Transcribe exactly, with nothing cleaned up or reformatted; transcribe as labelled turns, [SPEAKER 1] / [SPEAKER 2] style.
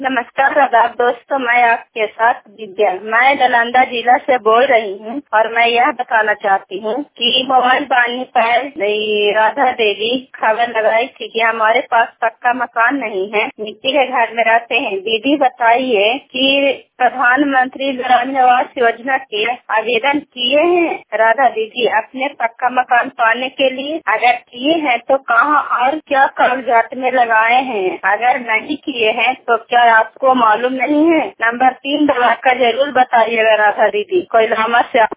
[SPEAKER 1] नमस्कार आदाब दोस्तों, मैं आपके साथ विद्या। मैं नालंदा जिला से बोल रही हूँ और मैं यह बताना चाहती हूँ कि मोबाइल पानी पर राधा देवी खबर लगाई थी कि हमारे पास पक्का मकान नहीं है, मिट्टी के घर में रहते हैं। दीदी बताइए कि प्रधानमंत्री ग्रामीण आवास योजना के आवेदन किए हैं राधा दीदी अपने पक्का मकान पाने के लिए? अगर किए हैं तो कहाँ और क्या कागजात में लगाए हैं? अगर नहीं किए हैं तो क्या आपको मालूम नहीं है? नंबर तीन दबाकर जरूर बताइएगा राधा दीदी। कोई लामा से